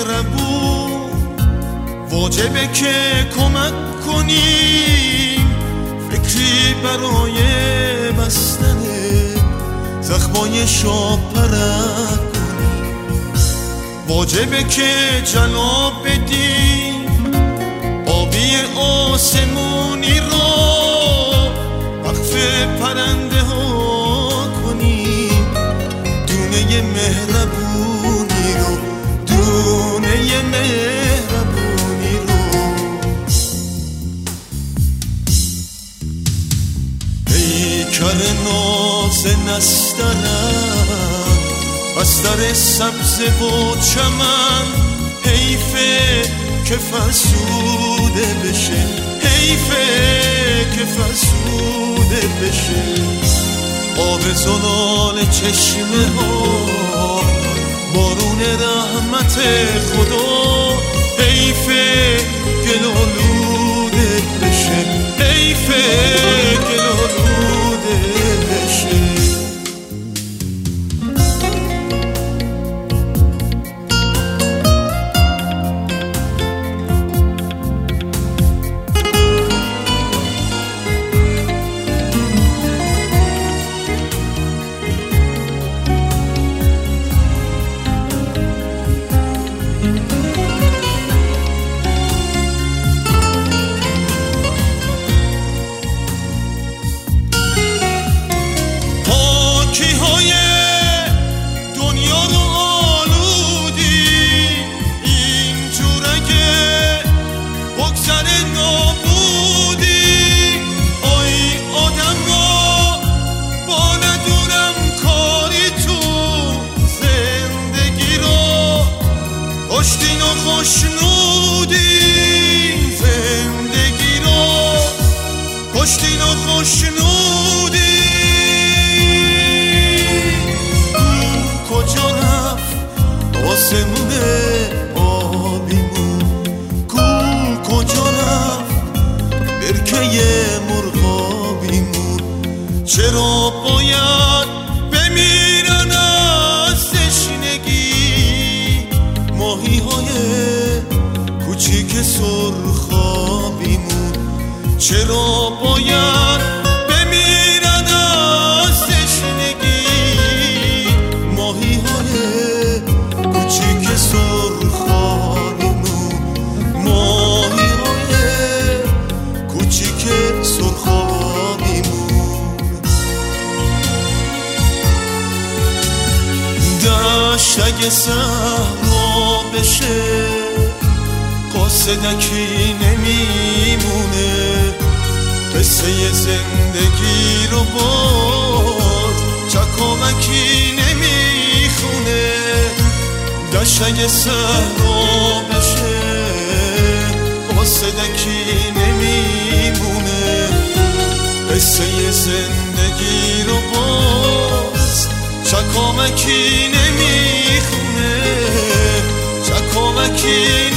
مهربون واجبه که کمک کنیم، فکری برای بستن زخمای شاپرک کنیم. واجبه که جلا بدیم آبی آسمونی رو وقف پرنده ها کنیم. دونه مهربونی رو، دونه مهربونی رو. پیکر ناز نسترم بستر سبز و چمن، حیفه که فرسوده بشه، حیفه که فرسوده بشه. آب زلال چشمه ها بارون رحمت خدا، حیفه گل آلوده بشه، حیفه گل آلوده بشه. خوشنودی زندگی رو، کشتین و خوشنودی. کجا رفت آسمون آبیمون، کجا رفت برکه مرغابیمون. چرا باید بمیرن از تشنگی ماهی های کوچیک سرخابیمون؟ چرا باید بمیرن از تشنگی ماهی های کوچیک سرخابیمون؟ ماهی های کوچیک سرخابیمون. دشت اگه صحرا بشه قاصدکی نمیمونه، قصه زندگی رو باز چکامکی نمیخونه. دشت اگه صحرا بشه قاصدکی نمیمونه، قصه زندگی رو باز چکامکی نمیخونه، چکامکی